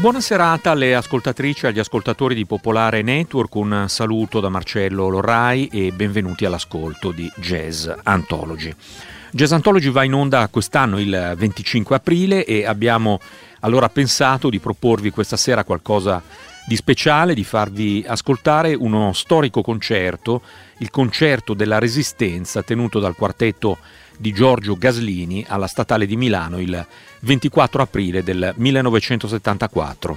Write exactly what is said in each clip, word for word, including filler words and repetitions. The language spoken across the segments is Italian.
Buona serata alle ascoltatrici e agli ascoltatori di Popolare Network, un saluto da Marcello Lorrai e benvenuti all'ascolto di Jazz Anthology. Jazz Anthology va in onda quest'anno il venticinque aprile e abbiamo allora pensato di proporvi questa sera qualcosa di speciale, di farvi ascoltare uno storico concerto, il concerto della Resistenza tenuto dal quartetto di Giorgio Gaslini alla Statale di Milano il ventiquattro aprile del millenovecentosettantaquattro.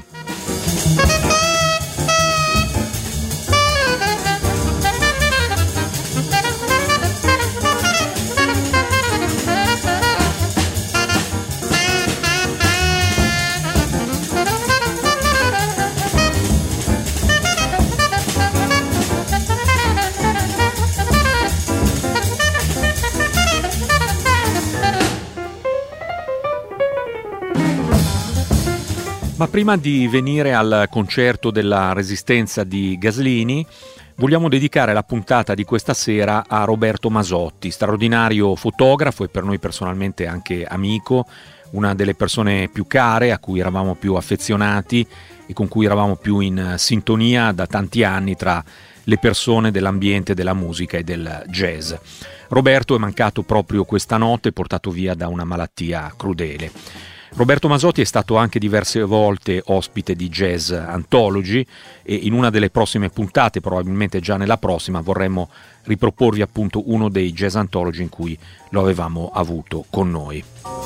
Ma prima di venire al concerto della Resistenza di Gaslini, vogliamo dedicare la puntata di questa sera a Roberto Masotti, straordinario fotografo e per noi personalmente anche amico, una delle persone più care, a cui eravamo più affezionati e con cui eravamo più in sintonia da tanti anni tra le persone dell'ambiente della musica e del jazz. Roberto è mancato proprio questa notte, portato via da una malattia crudele. Roberto Masotti è stato anche diverse volte ospite di Jazz Anthology e in una delle prossime puntate, probabilmente già nella prossima, vorremmo riproporvi appunto uno dei Jazz Anthology in cui lo avevamo avuto con noi.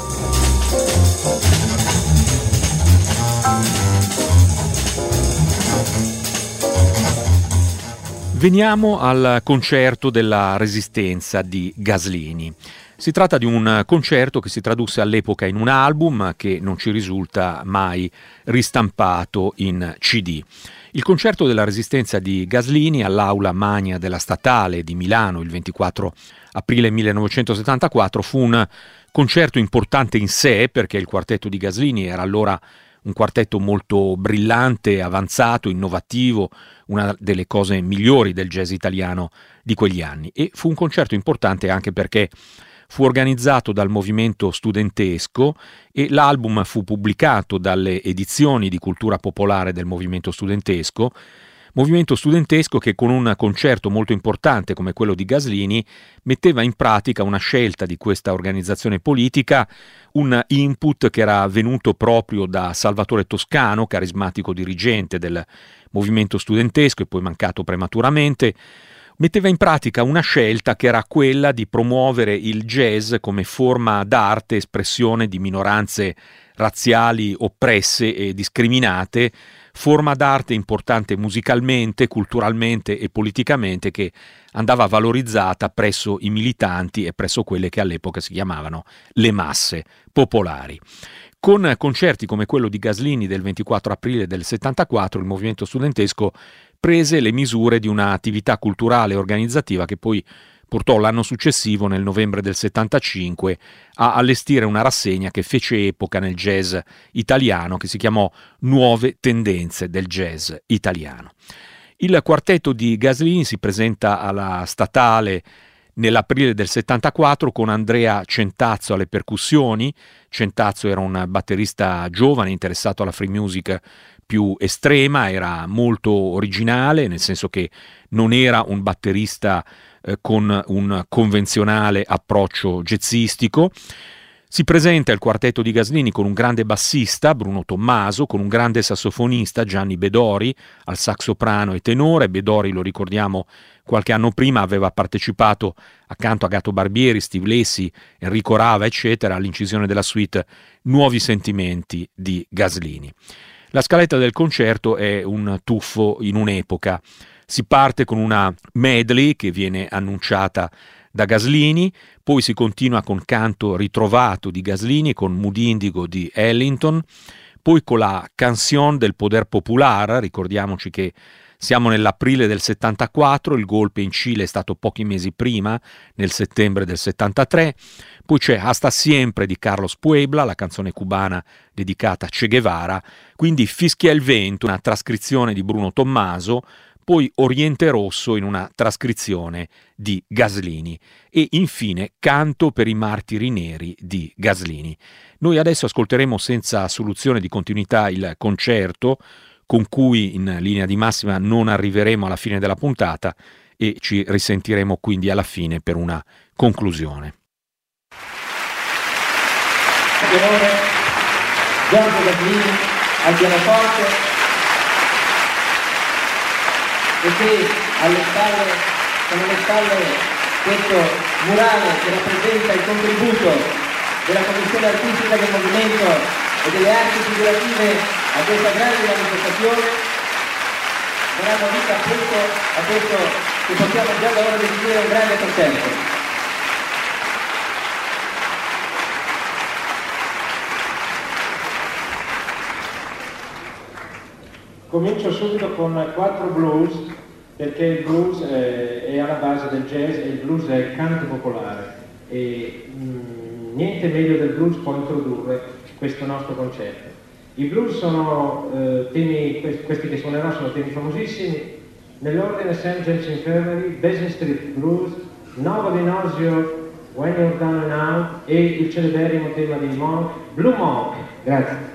Veniamo al concerto della Resistenza di Gaslini. Si tratta di un concerto che si tradusse all'epoca in un album che non ci risulta mai ristampato in C D. Il concerto della Resistenza di Gaslini all'Aula Magna della Statale di Milano il ventiquattro aprile millenovecentosettantaquattro fu un concerto importante in sé perché il quartetto di Gaslini era allora un quartetto molto brillante, avanzato, innovativo, una delle cose migliori del jazz italiano di quegli anni. E fu un concerto importante anche perché fu organizzato dal movimento studentesco e l'album fu pubblicato dalle edizioni di cultura popolare del movimento studentesco, movimento studentesco che con un concerto molto importante come quello di Gaslini metteva in pratica una scelta di questa organizzazione politica, un input che era venuto proprio da Salvatore Toscano, carismatico dirigente del movimento studentesco e poi mancato prematuramente. Metteva in pratica una scelta che era quella di promuovere il jazz come forma d'arte, espressione di minoranze razziali oppresse e discriminate, forma d'arte importante musicalmente, culturalmente e politicamente che andava valorizzata presso i militanti e presso quelle che all'epoca si chiamavano le masse popolari. Con concerti come quello di Gaslini del ventiquattro aprile del settantaquattro, il movimento studentesco prese le misure di un'attività culturale e organizzativa che poi portò l'anno successivo, nel novembre del settantacinque, a allestire una rassegna che fece epoca nel jazz italiano, che si chiamò Nuove tendenze del jazz italiano. Il quartetto di Gaslini si presenta alla Statale nell'aprile del settantaquattro con Andrea Centazzo alle percussioni. Centazzo era un batterista giovane interessato alla free music più estrema, era molto originale, nel senso che non era un batterista eh, con un convenzionale approccio jazzistico. Si presenta il quartetto di Gaslini con un grande bassista, Bruno Tommaso, con un grande sassofonista, Gianni Bedori, al sax soprano e tenore. Bedori, lo ricordiamo, qualche anno prima aveva partecipato accanto a Gato Barbieri, Steve Lacy, Enrico Rava, eccetera, all'incisione della suite Nuovi sentimenti di Gaslini. La scaletta del concerto è un tuffo in un'epoca. Si parte con una medley che viene annunciata da Gaslini, poi si continua con Canto ritrovato di Gaslini, con Mood Indigo di Ellington, poi con la Canción del Poder Popular. Ricordiamoci che siamo nell'aprile del settantaquattro, il golpe in Cile è stato pochi mesi prima, nel settembre del settantatré, poi c'è Hasta Siempre di Carlos Puebla, la canzone cubana dedicata a Che Guevara, quindi Fischia il vento, una trascrizione di Bruno Tommaso, poi Oriente Rosso in una trascrizione di Gaslini e infine Canto per i martiri neri di Gaslini. Noi adesso ascolteremo senza soluzione di continuità il concerto, con cui in linea di massima non arriveremo alla fine della puntata e ci risentiremo quindi alla fine per una conclusione. Giorgio Gaslini al pianoforte e che alle spalle, sono alle spalle questo murale che rappresenta il contributo della Commissione Artistica del Movimento e delle arti figurative a questa grande manifestazione, daranno vita appunto a questo che possiamo già da ora definire un grande concerto. Comincio subito con quattro blues, perché il blues eh, è alla base del jazz e il blues è il canto popolare e mh, niente meglio del blues può introdurre questo nostro concerto. I blues sono eh, temi, questi che suonerò sono temi famosissimi, nell'ordine Saint James Infirmary, Basin Street Blues, Nobody Knows You When You're Down and Out e il celeberrimo tema di Monk, Blue Monk. Grazie.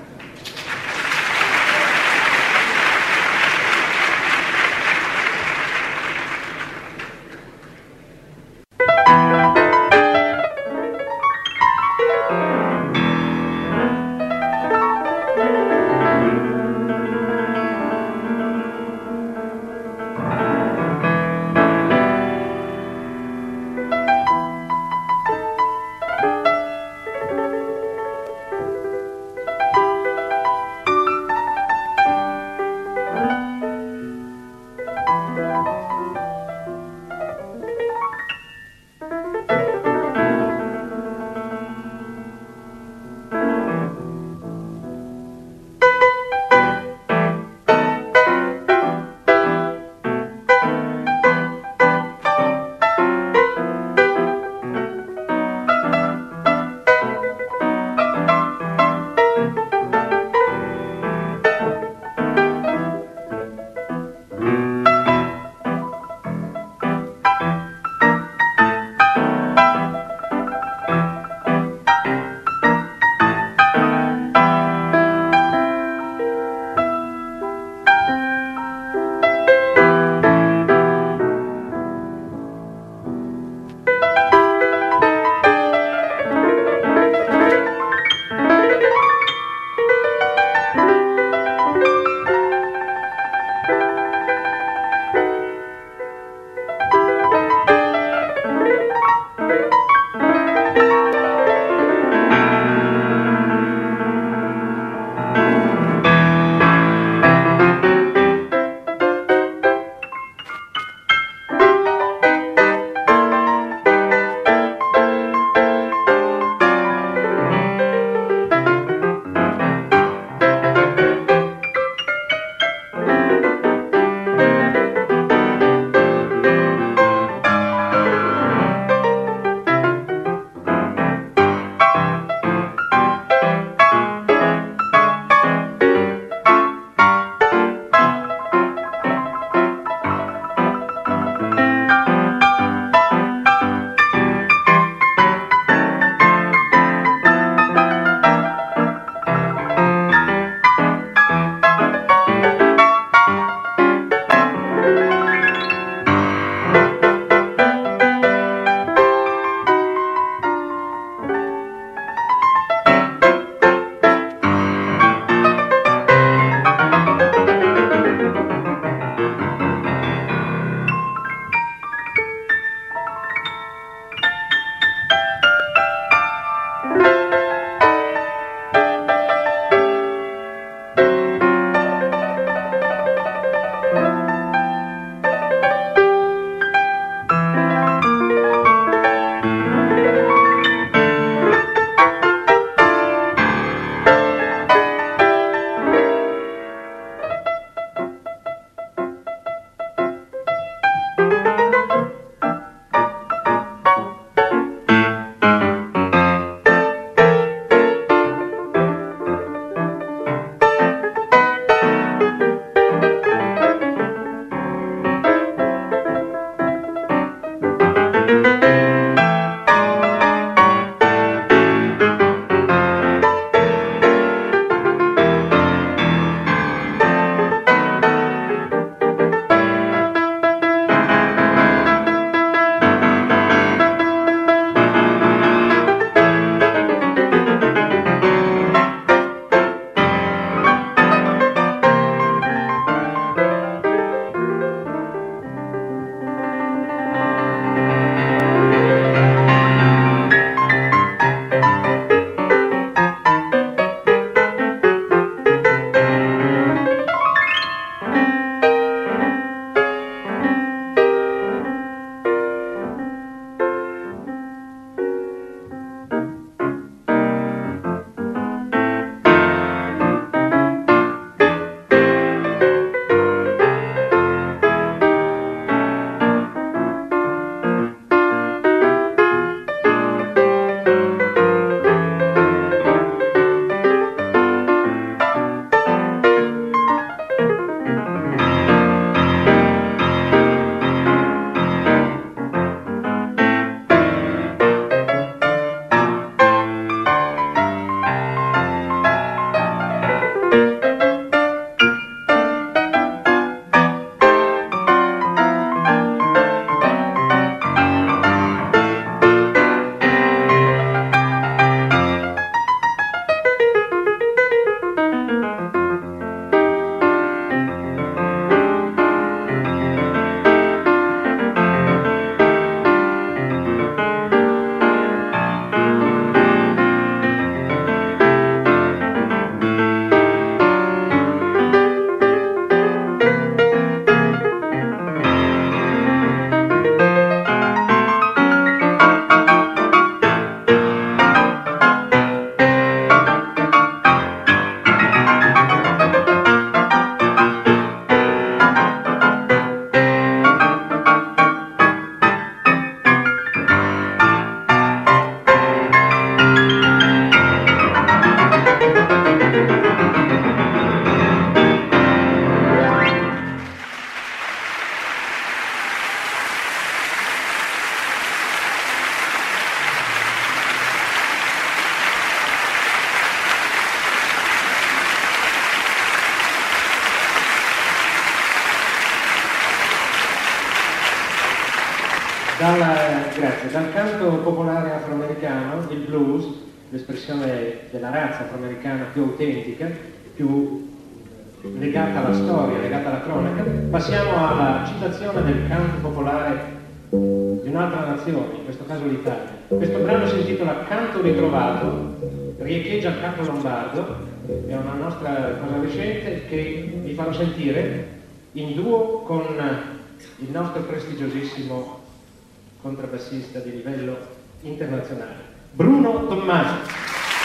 Dalla, grazie, dal canto popolare afroamericano, il blues, l'espressione della razza afroamericana più autentica, più legata alla storia, legata alla cronaca, passiamo alla citazione del canto popolare di un'altra nazione, in questo caso l'Italia. Questo brano si intitola Canto ritrovato, riecheggia il canto lombardo, è una nostra cosa recente che vi farò sentire in duo con il nostro prestigiosissimo contrabbassista di livello internazionale, Bruno Tommaso.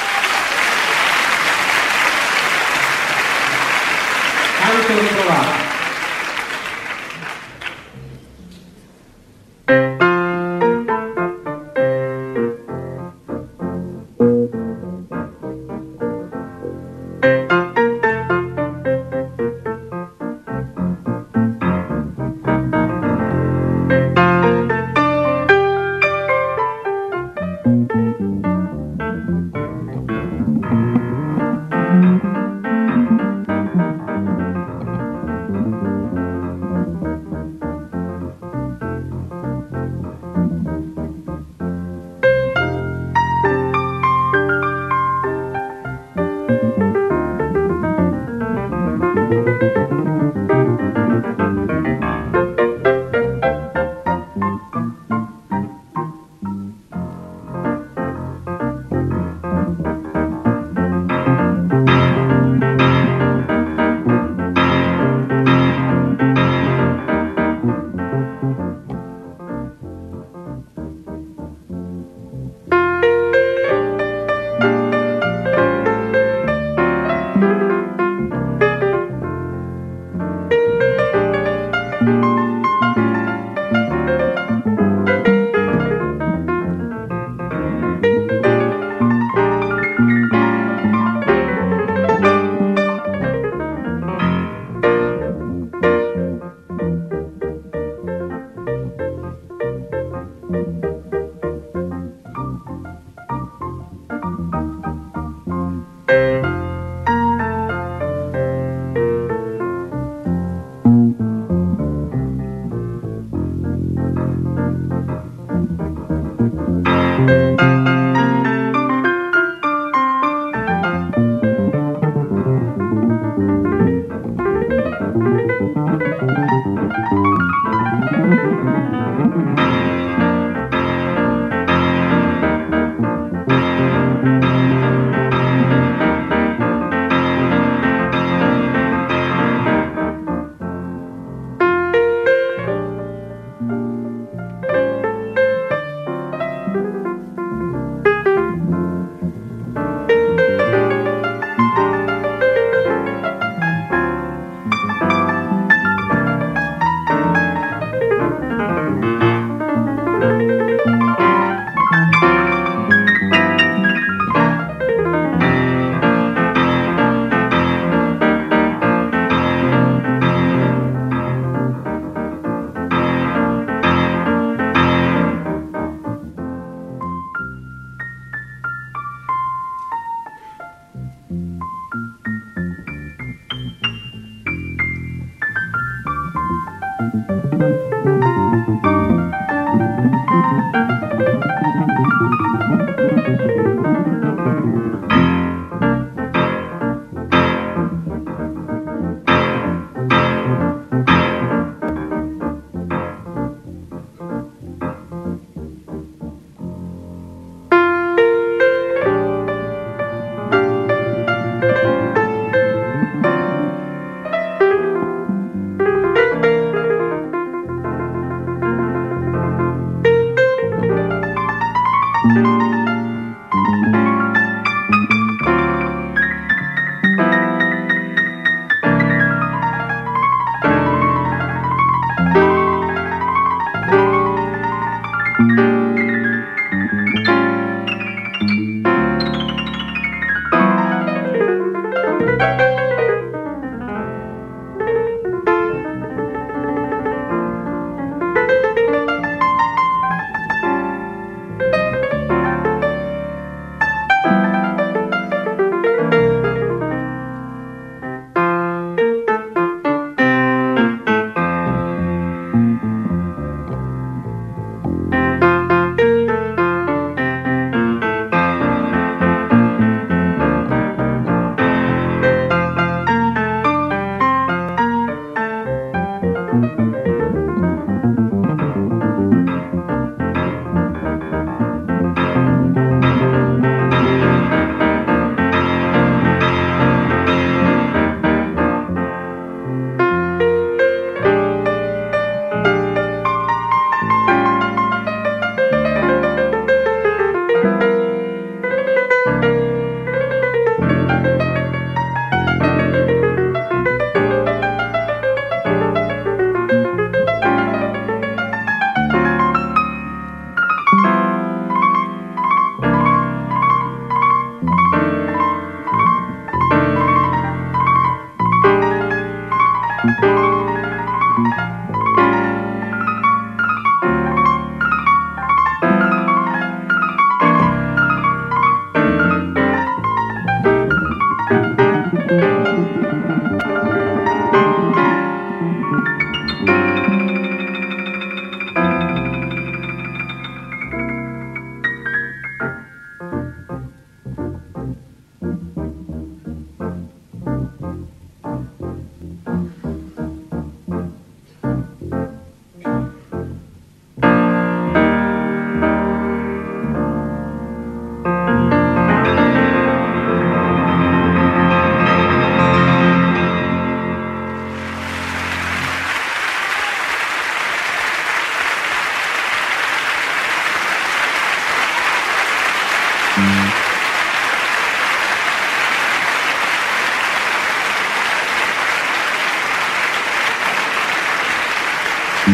Canto ritrovato.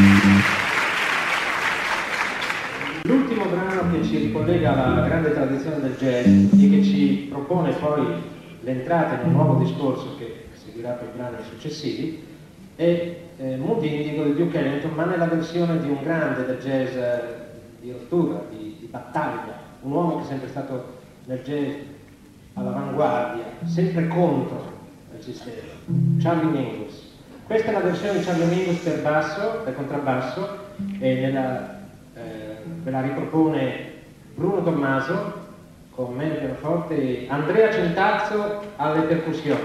L'ultimo brano che ci ricollega alla grande tradizione del jazz e che ci propone poi l'entrata in un nuovo discorso che seguirà per i brani successivi è eh, Mood Indigo di Duke Ellington, ma nella versione di un grande del jazz eh, di rottura, di, di battaglia, un uomo che è sempre stato nel jazz all'avanguardia, sempre contro il sistema, Charlie Mingus. Questa è la versione di Charlie Mingus per basso, per contrabbasso, e nella, eh, ve la ripropone Bruno Tommaso con me al pianoforte e Andrea Centazzo alle percussioni.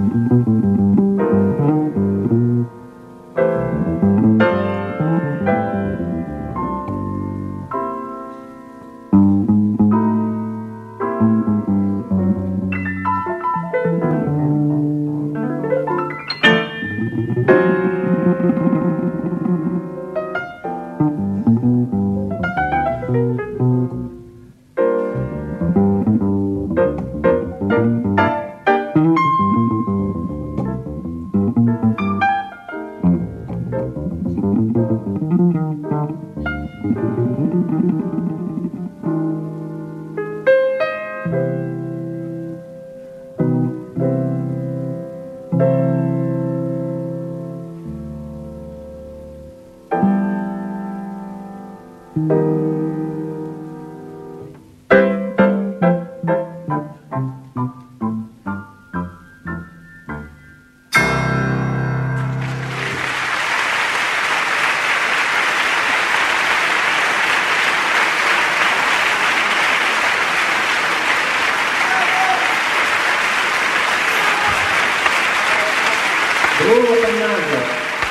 Bruno Pennaglia.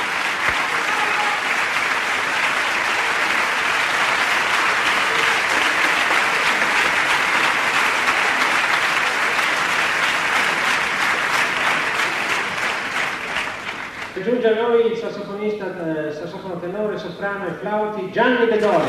Giunge a noi il sassofonista, eh, sassofono tenore, soprano e flauti Gianni Bedori.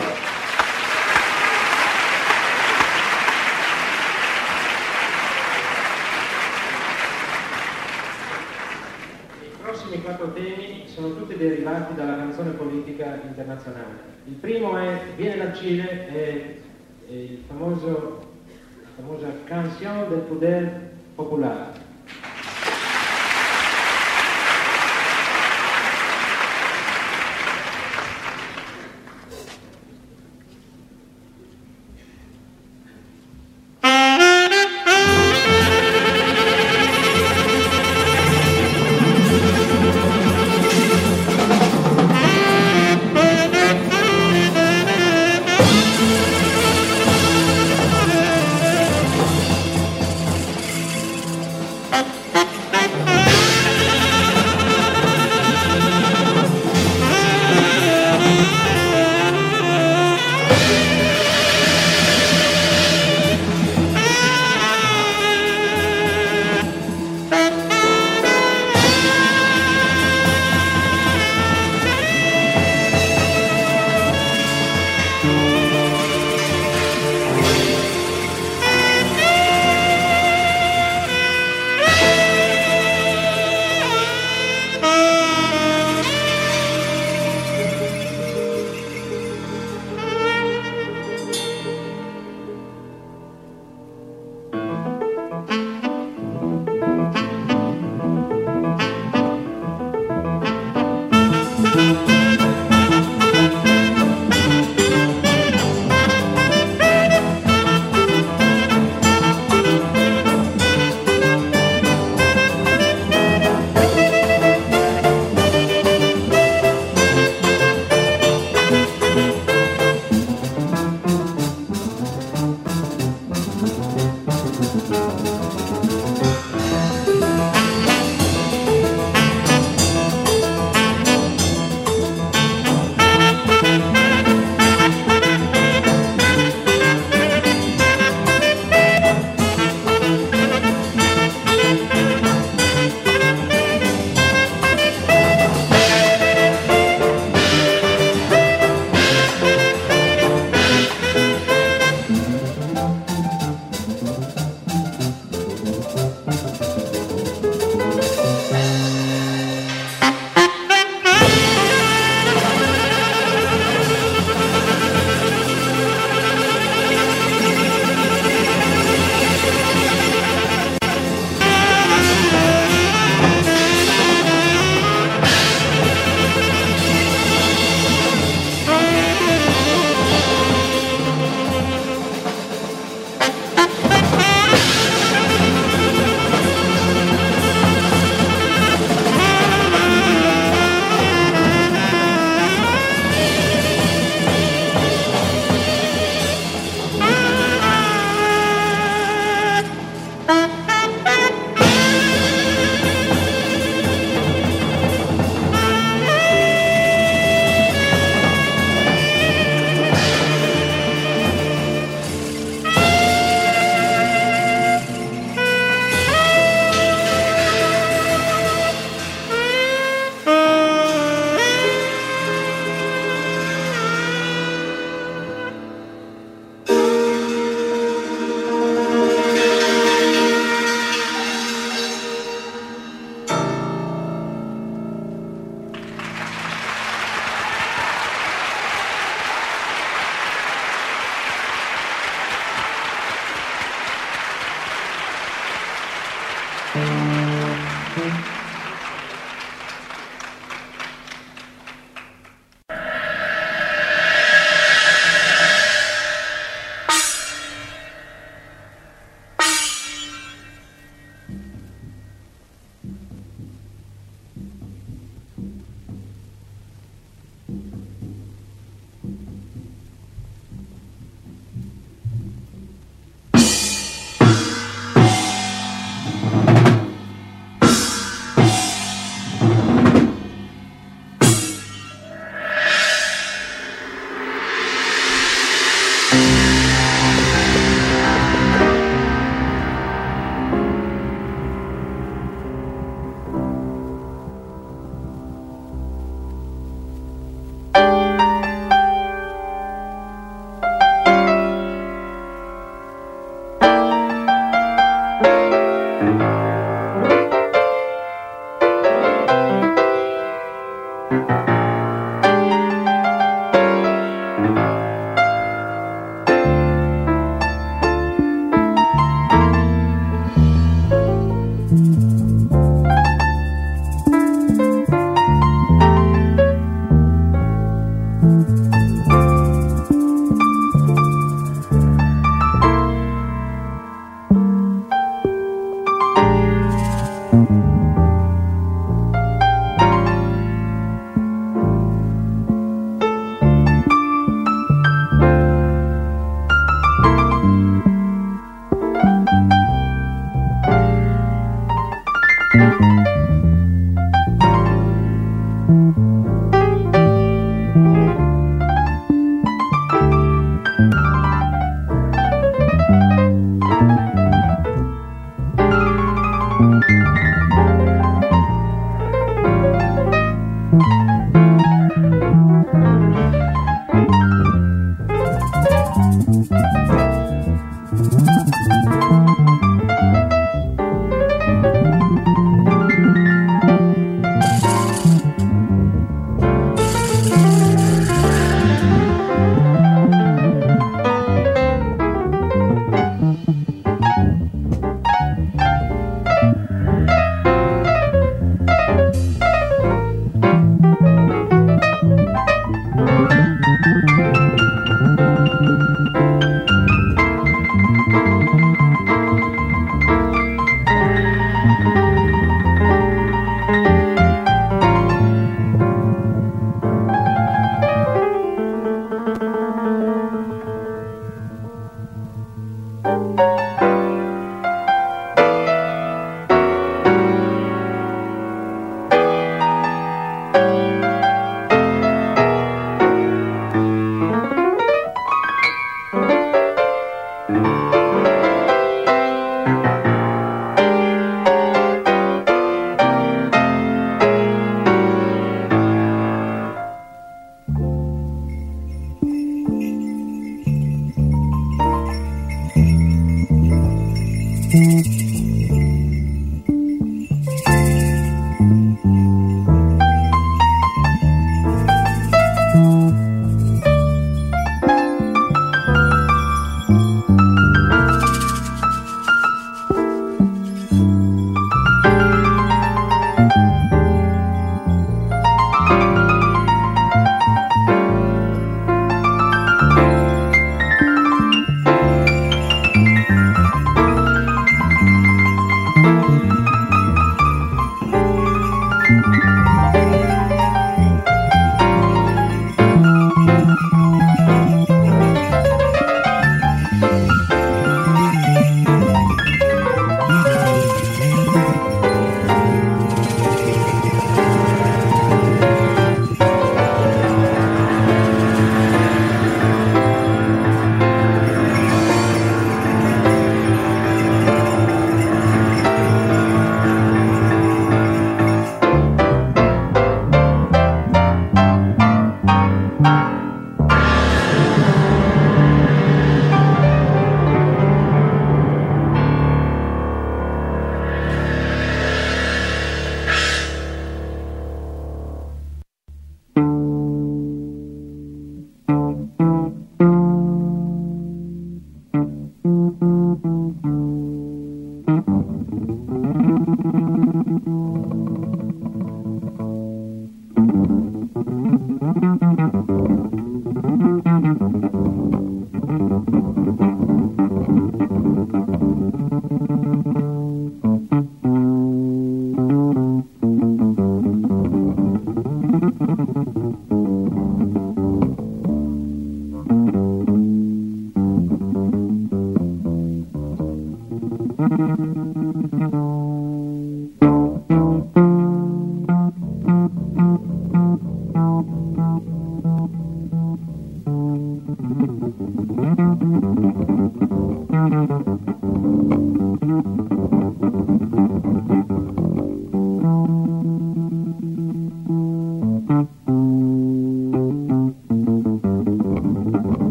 I prossimi quattro temi sono tutti derivati dalla canzone politica internazionale. Il primo è Viene dal Cile, è, è il famoso, la famosa Canción del Poder Popular.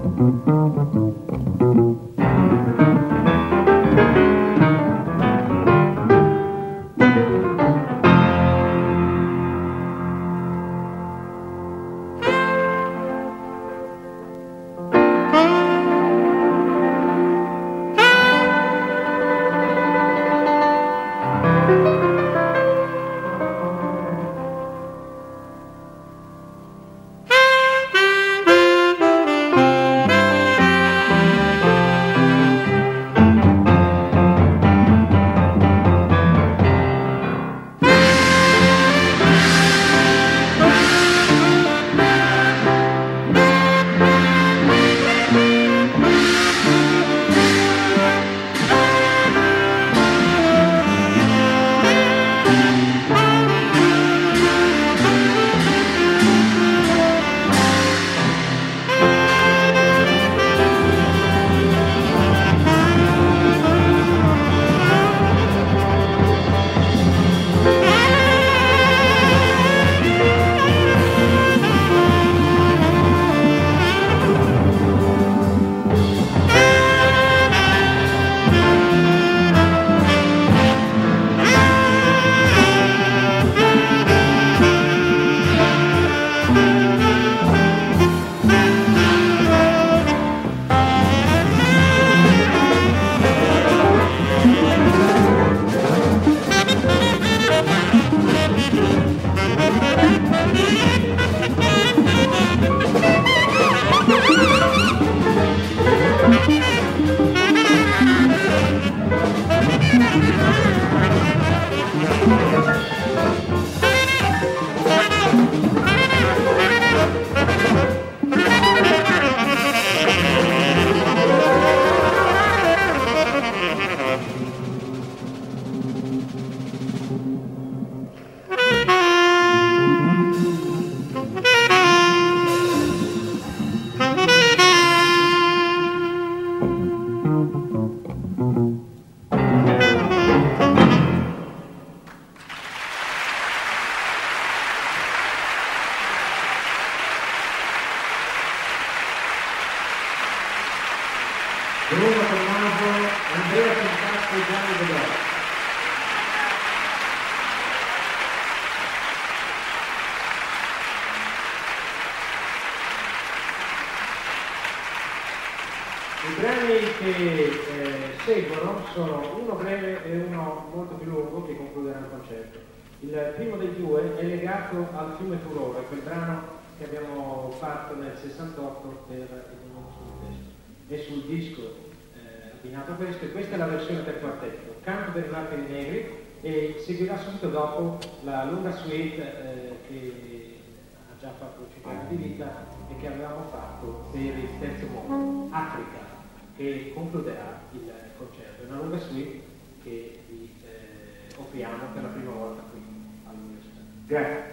I brani che eh, seguono sono uno breve e uno molto più lungo che concluderà il concerto. Il primo dei due è legato al fiume Furore, quel brano che abbiamo fatto nel sessantotto per il testo. È sul disco eh, abbinato a questo, e questa è la versione per quartetto. Canto per i Martiri Negri, e seguirà subito dopo la lunga suite eh, che ha già fatto cinque anni di vita e che avevamo fatto per il terzo mondo, Africa, che concluderà il concerto. È una lunga suite che vi eh, offriamo per la prima volta qui all'università. Grazie.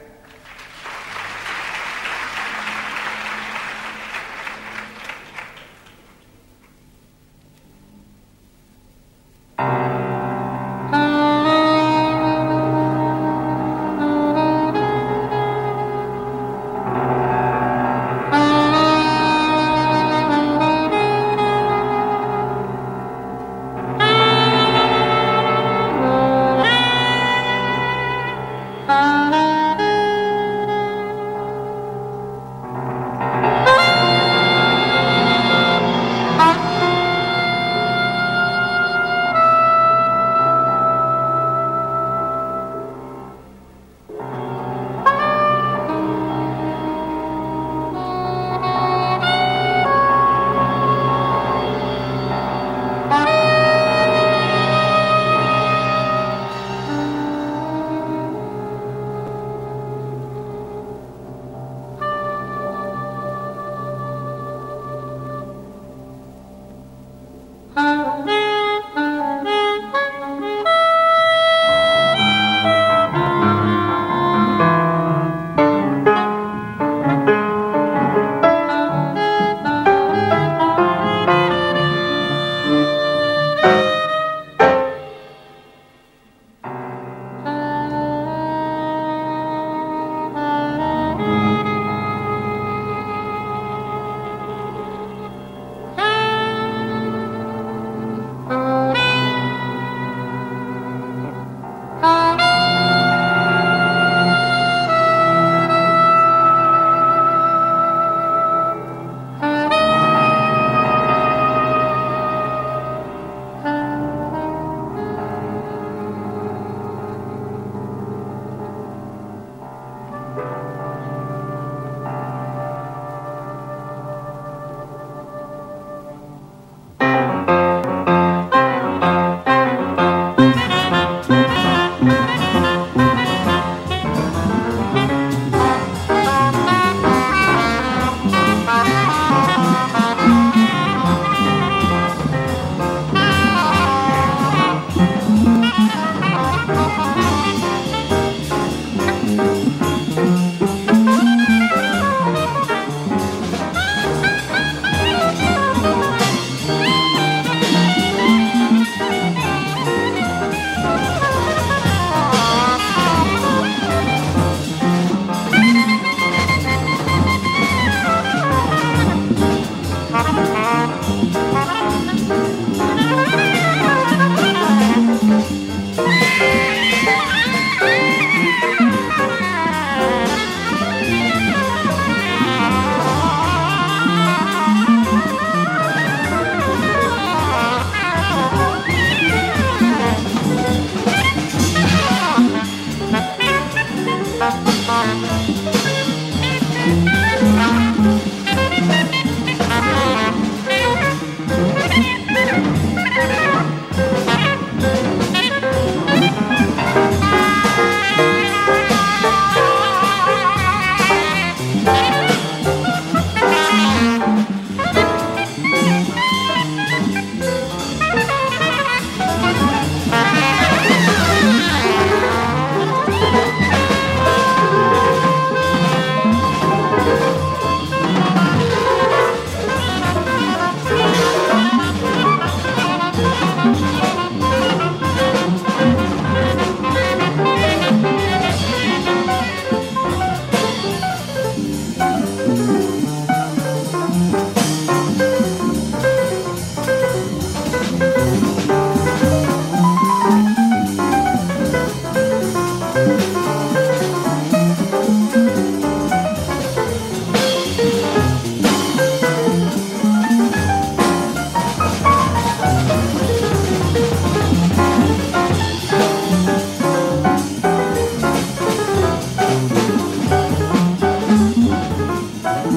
Thank you.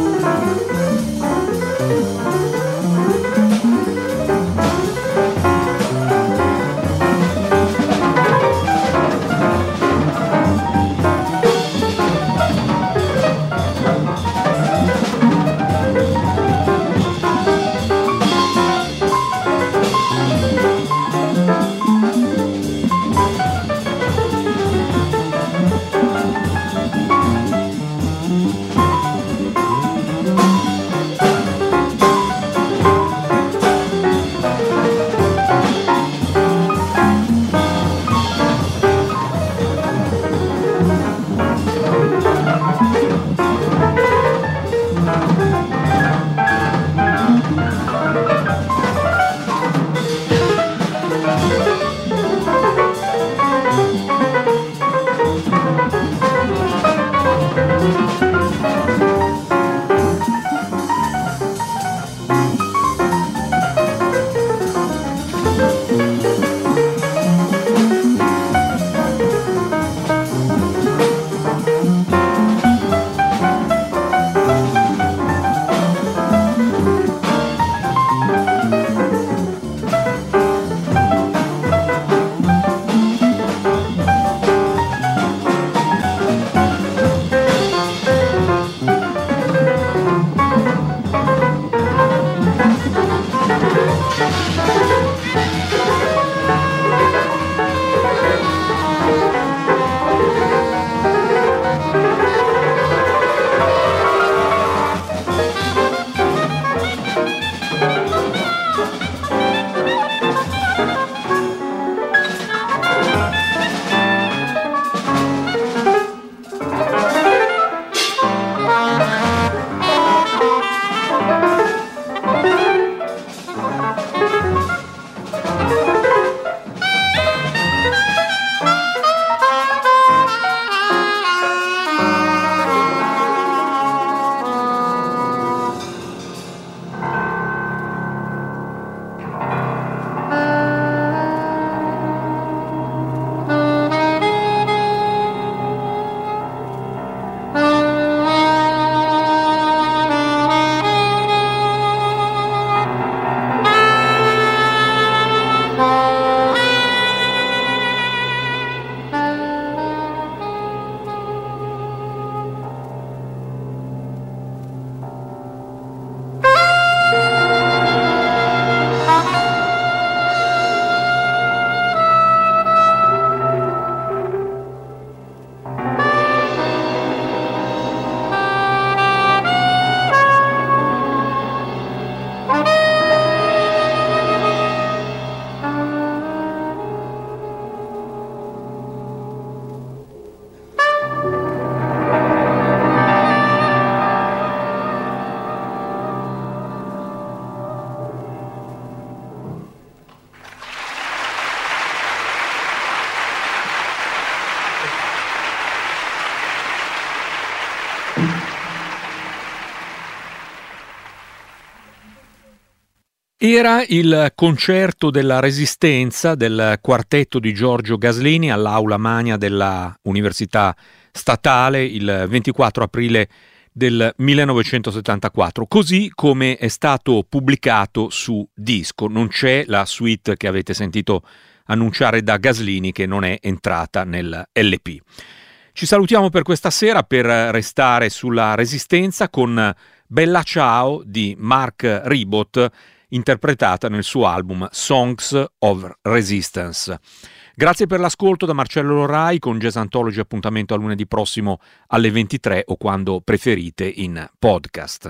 Era il concerto della Resistenza del quartetto di Giorgio Gaslini all'Aula Magna della Università Statale il ventiquattro aprile del millenovecentosettantaquattro, così come è stato pubblicato su disco. Non c'è la suite che avete sentito annunciare da Gaslini, che non è entrata nel L P. Ci salutiamo per questa sera per restare sulla Resistenza con Bella Ciao di Mark Ribot, interpretata nel suo album Songs of Resistance. Grazie per l'ascolto da Marcello Lorai. Con Jazz Anthology appuntamento a lunedì prossimo alle ventitré o quando preferite in podcast.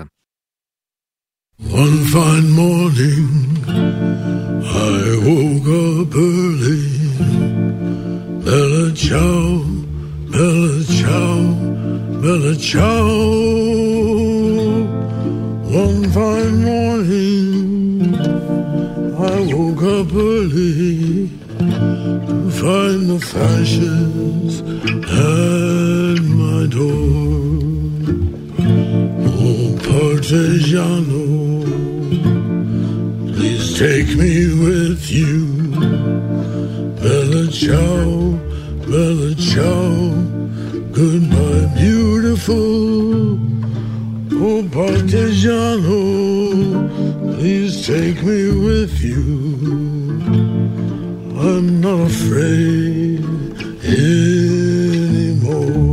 One fine morning I woke up early. Bella ciao, bella ciao, bella ciao. One fine morning I woke up early to find the fashions at my door. Oh, Partigiano, please take me with you. Bella ciao, bella ciao, goodbye beautiful. Oh, partigiano, please take me with you. I'm not afraid anymore.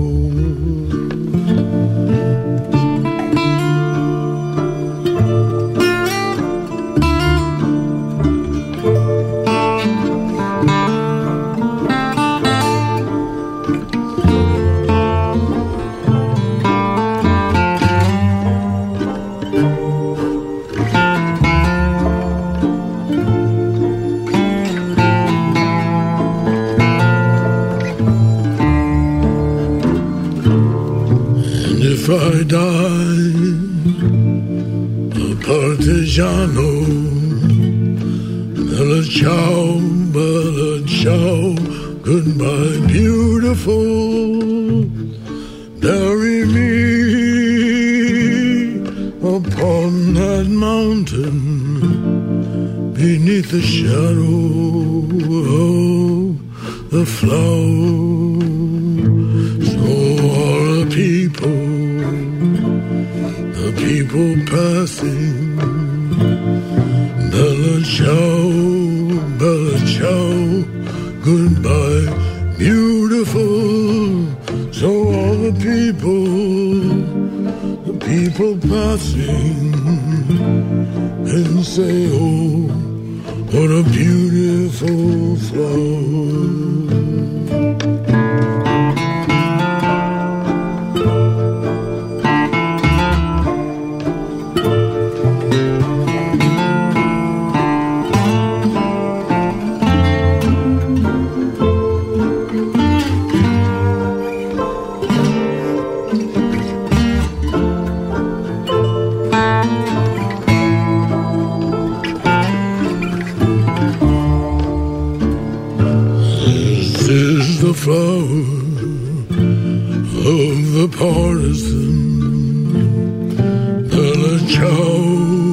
If I die a partigiano, bella ciao, bella ciao, goodbye beautiful, bury me upon that mountain beneath the shadow of the flowers. So all the people, the people passing, bella ciao, bella ciao, goodbye beautiful. So all the people, the people passing, and say, oh, what a beautiful flower. The flower of the partisan, bella ciao.